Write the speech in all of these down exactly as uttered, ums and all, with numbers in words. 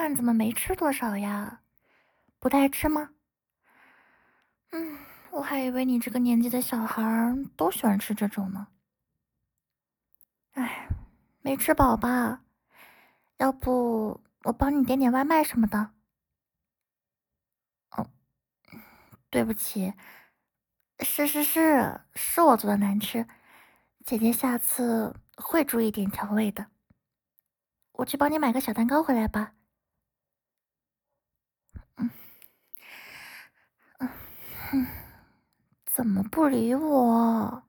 饭怎么没吃多少呀？不太爱吃吗？嗯，我还以为你这个年纪的小孩儿都喜欢吃这种呢。哎，没吃饱吧？要不我帮你点点外卖什么的？哦，对不起，是是是，是我做的难吃，姐姐下次会注意点调味的。我去帮你买个小蛋糕回来吧。嗯嗯哼，怎么不理我？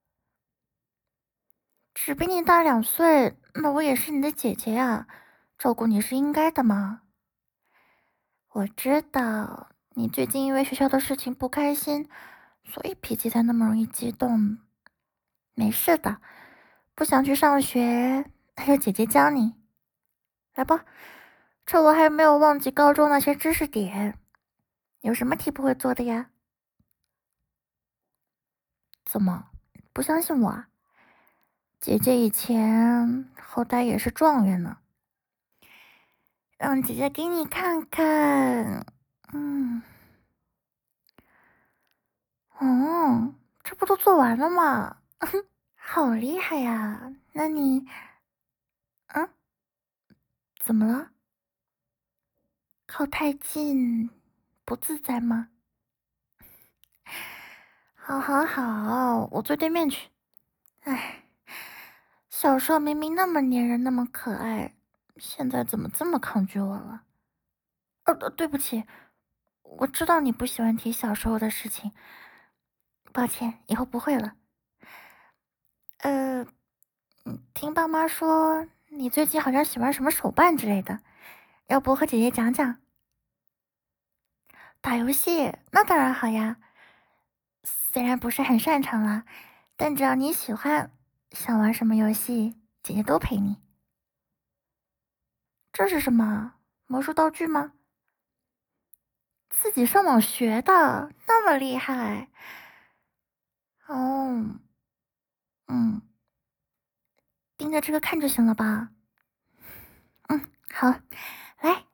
只比你大两岁，那我也是你的姐姐呀，照顾你是应该的嘛。我知道你最近因为学校的事情不开心，所以脾气才那么容易激动。没事的，不想去上学，还有姐姐教你。来吧，趁我还没有忘记高中那些知识点，有什么题不会做的呀？怎么，不相信我啊？姐姐以前好歹也是状元呢。让姐姐给你看看。嗯，哦，这不都做完了吗？好厉害呀！那你，嗯，怎么了？靠太近，不自在吗？好，好，好，我坐对面去。唉，小时候明明那么粘人，那么可爱，现在怎么这么抗拒我了？呃，对不起，我知道你不喜欢提小时候的事情，抱歉，以后不会了。呃，嗯，听爸妈说你最近好像喜欢什么手办之类的，要不和姐姐讲讲？打游戏，那当然好呀。虽然不是很擅长啦，但只要你喜欢，想玩什么游戏，姐姐都陪你。这是什么？魔术道具吗？自己上网学的，那么厉害。哦，嗯，盯着这个看就行了吧？嗯，好，来，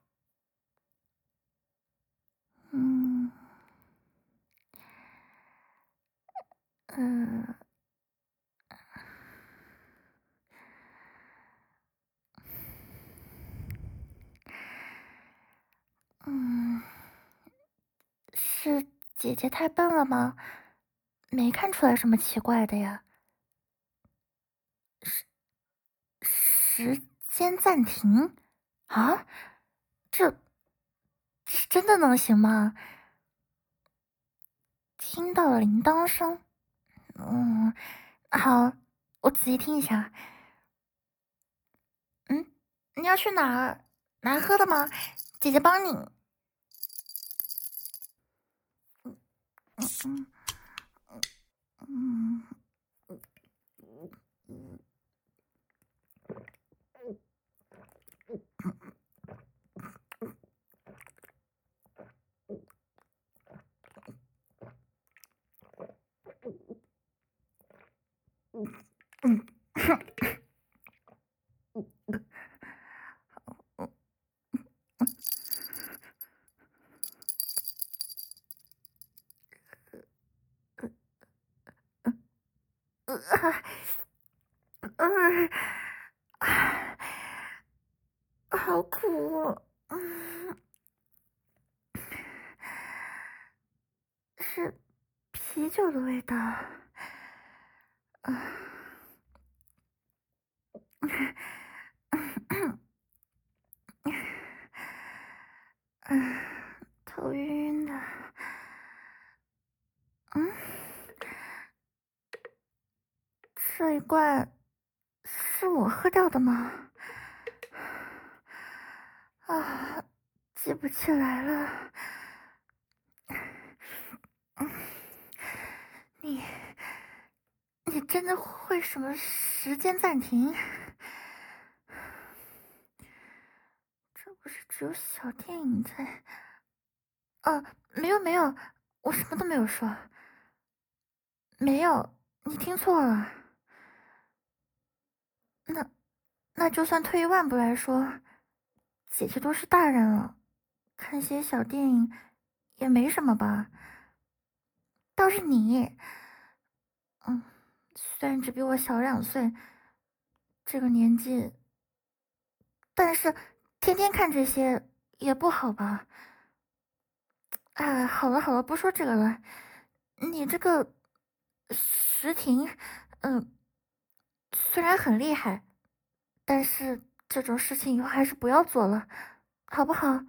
嗯嗯嗯，是姐姐太笨了吗？没看出来什么奇怪的呀。时间暂停啊？这这真的能行吗？听到了铃铛声，嗯，好，我仔细听一下。嗯，你要去哪儿？拿喝的吗？姐姐帮你。嗯嗯嗯嗯嗯，好苦。嗯，是啤酒的味道。嗯嗯，头晕晕的。嗯，这一罐是我喝掉的吗？啊，记不起来了。嗯，你你真的会什么时间暂停？这不是只有小电影在？哦，没有没有，我什么都没有说。没有，你听错了。那那就算退一万步来说， 姐姐都是大人了，看些小电影也没什么吧。倒是你，嗯，虽然只比我小两岁，这个年纪，但是天天看这些也不好吧？哎，好了好了，不说这个了。你这个石婷，嗯，虽然很厉害，但是这种事情以后还是不要做了，好不好？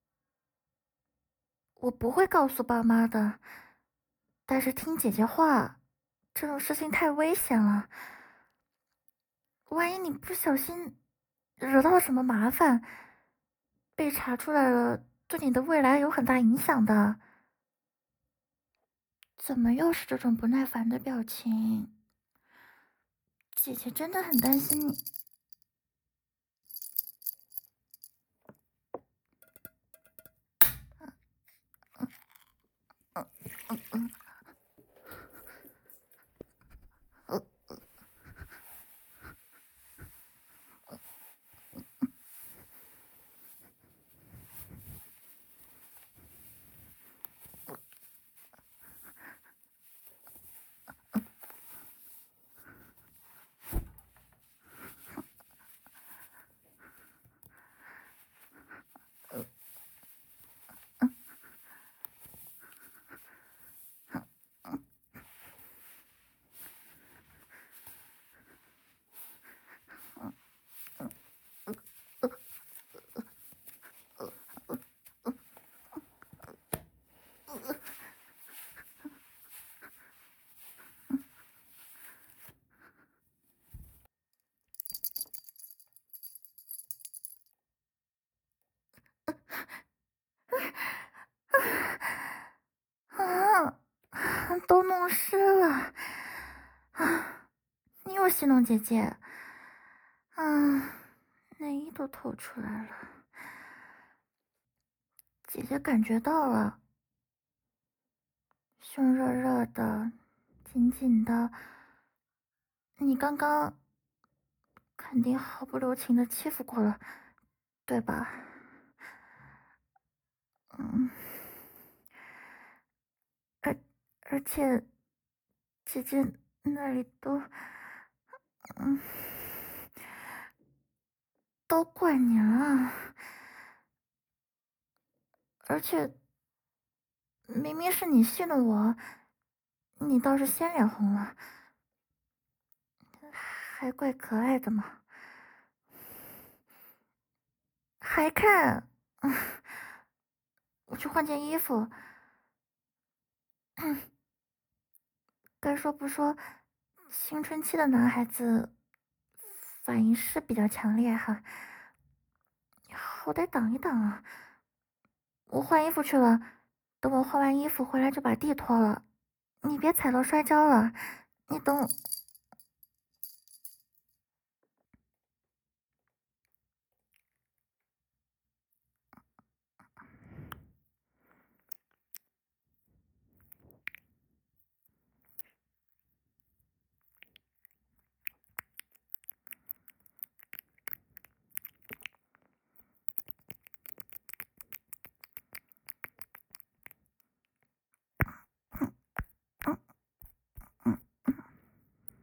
我不会告诉爸妈的，但是听姐姐话，这种事情太危险了。万一你不小心惹到什么麻烦，被查出来了，对你的未来有很大影响的。怎么又是这种不耐烦的表情？姐姐真的很担心你。嗯嗯嗯嗯啊！都弄湿了啊！你又戏弄姐姐啊！内衣都透出来了，姐姐感觉到了，胸热热的，紧紧的。你刚刚肯定毫不留情的欺负过了，对吧？嗯，而而且姐姐那里都，嗯，都怪你了，而且明明是你戏弄我，你倒是先脸红了，还怪可爱的嘛。还看？嗯，我去换件衣服。该说不说，青春期的男孩子反应是比较强烈哈，好歹挡一挡啊。我换衣服去了，等我换完衣服回来就把地拖了，你别踩到摔跤了。你等我。嗯嗯嗯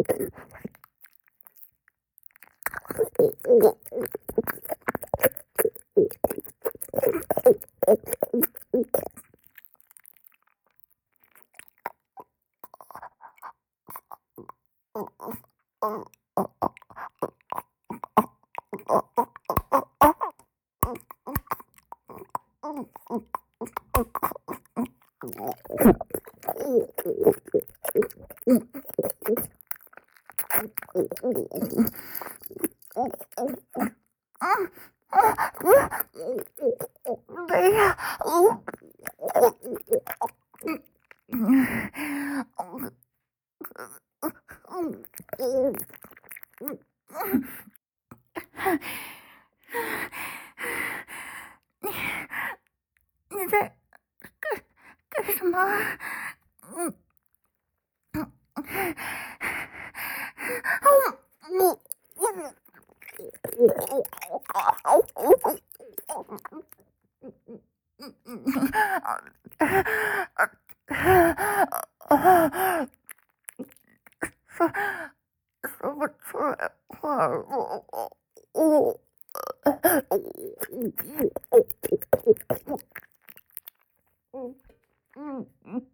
没呀，你你在干干什么？嗯嗯我我说说不出来话，我我我。嗯嗯嗯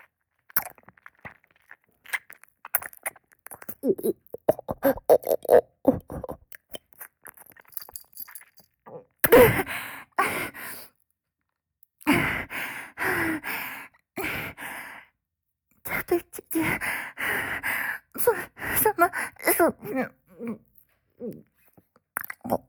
他对姐姐做什么手指？嗯嗯，我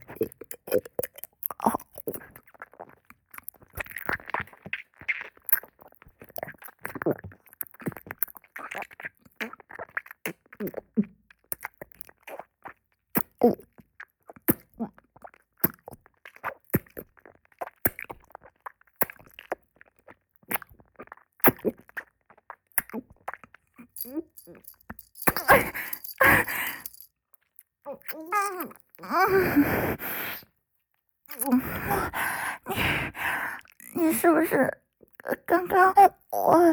你你是不是刚刚我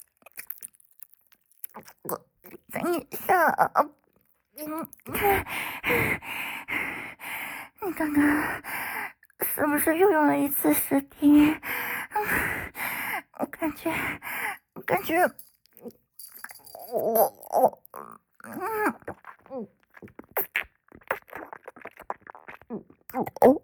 我等一下，嗯，你刚刚是不是又用了一次实体？我感觉，我感觉，我我嗯嗯嗯哦。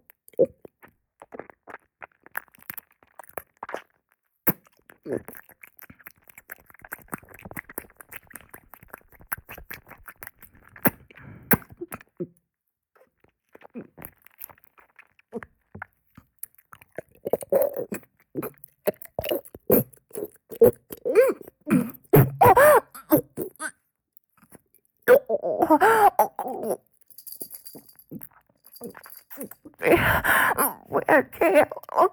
不要这样！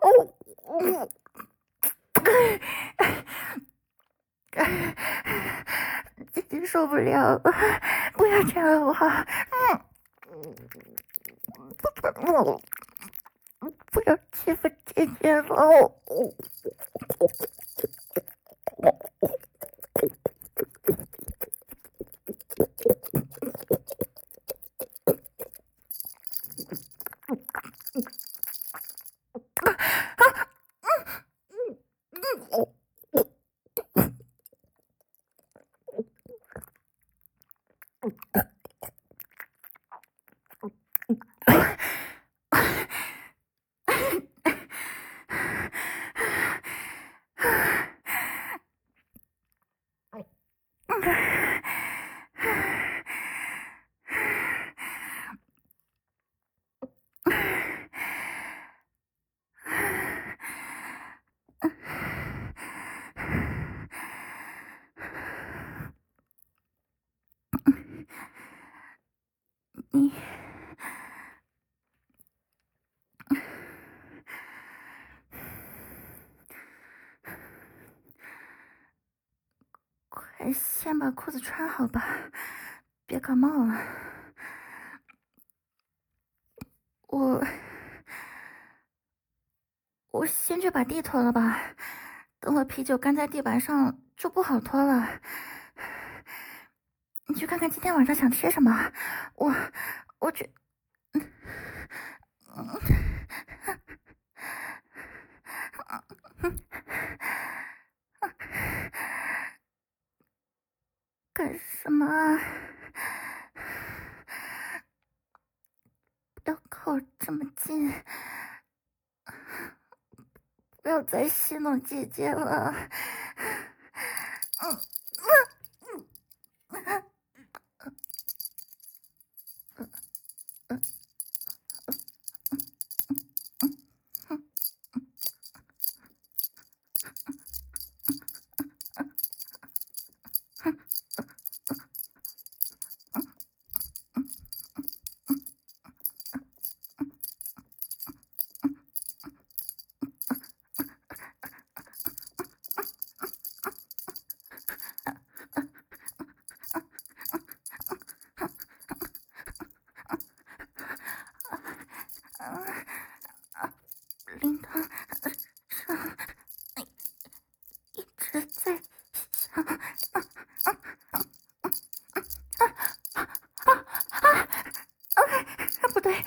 姐姐受不了了，不要这样好不好？嗯，不要欺负姐姐了。你快先把裤子穿好吧，别感冒了。我我先去把地拖了吧，等会啤酒干在地板上就不好拖了。 你去看看今天晚上想吃什么。我，我去，干什么啊？不要靠我这么近，不要再戏弄姐姐了。嗯铃铛上一直在响。不对，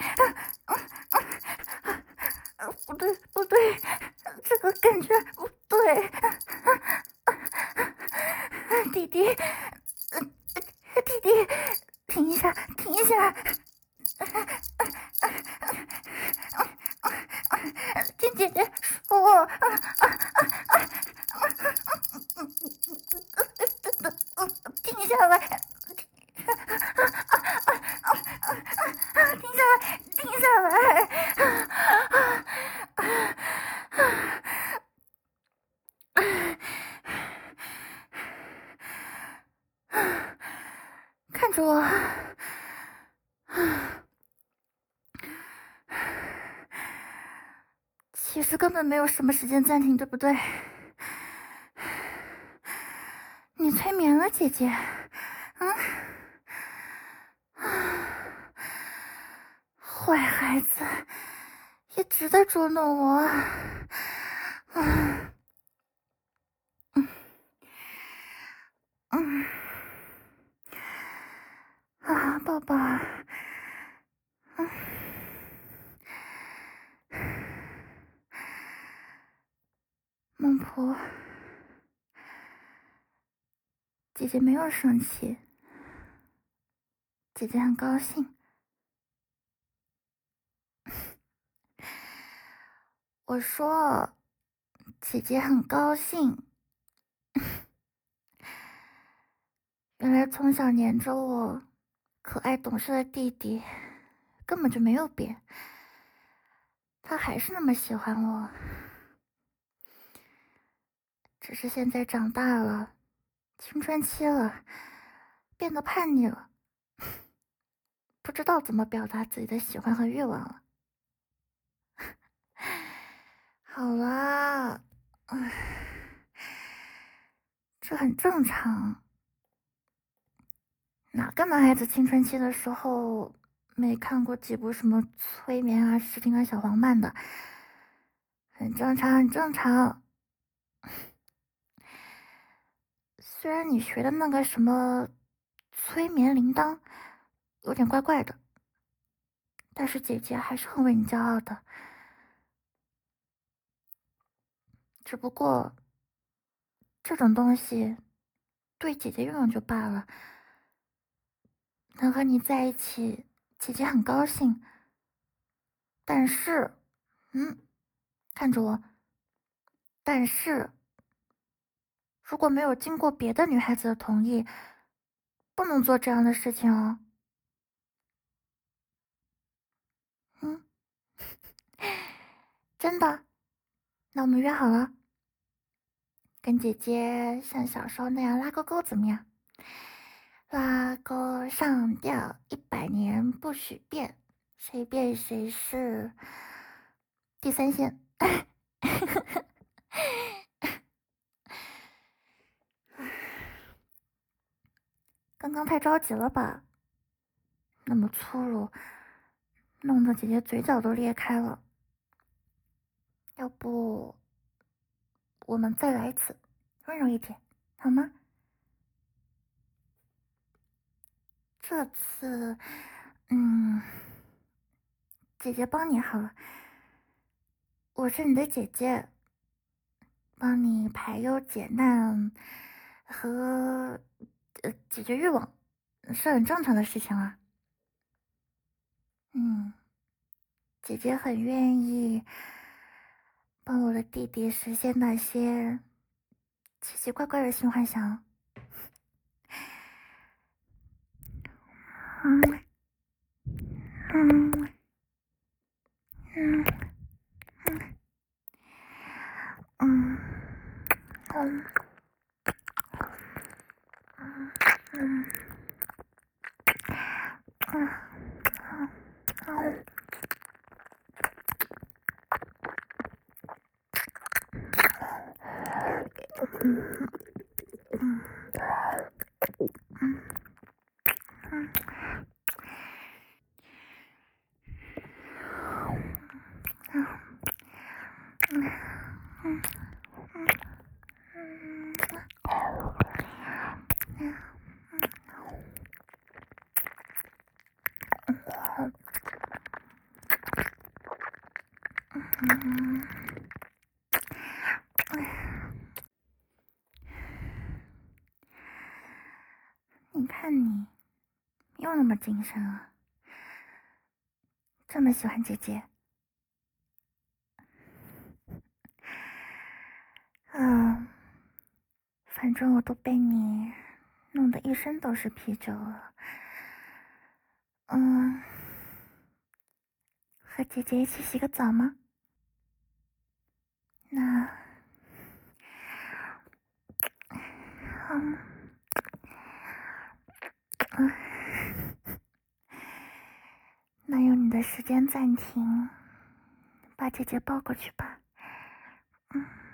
不对，不对，这个感觉不对。弟弟，弟弟，停一下，停一下。听姐姐说我，停下来，停下来，停下来。看着我，其实根本没有什么时间暂停，对不对？你催眠了姐姐，嗯，坏孩子，一直在捉弄我。嗯嗯啊，宝宝，嗯，孟婆，姐姐没有生气，姐姐很高兴。我说，姐姐很高兴。原来从小黏着我、可爱懂事的弟弟，根本就没有变，他还是那么喜欢我。只是现在长大了，青春期了，变得叛逆了，不知道怎么表达自己的喜欢和欲望了。好啦，唉，这很正常。哪个男孩子青春期的时候没看过几部什么催眠啊、视频啊、小黄漫的？很正常，很正常。虽然你学的那个什么催眠铃铛有点怪怪的，但是姐姐还是很为你骄傲的。只不过这种东西对姐姐用用就罢了，能和你在一起，姐姐很高兴。但是，嗯，看着我。但是，如果没有经过别的女孩子的同意，不能做这样的事情哦。嗯，真的。那我们约好了，跟姐姐像小时候那样拉勾勾，怎么样？拉钩上吊一百年不许变，谁变谁是第三线。刚刚太着急了吧？那么粗鲁，弄得姐姐嘴角都裂开了。要不我们再来一次，温柔一点，好吗？ 这次，嗯，姐姐帮你好了，我是你的姐姐，帮你排忧解难和呃解决欲望，是很正常的事情啊。嗯，姐姐很愿意帮我的弟弟实现那些奇奇怪怪的性幻想。嗯嗯嗯嗯嗯嗯嗯嗯嗯，你看你又那么精神了，这么喜欢姐姐。嗯，反正我都被你弄得一身都是啤酒了。嗯，和姐姐一起洗个澡吗？那，嗯，嗯，那用你的时间暂停，把姐姐抱过去吧。嗯。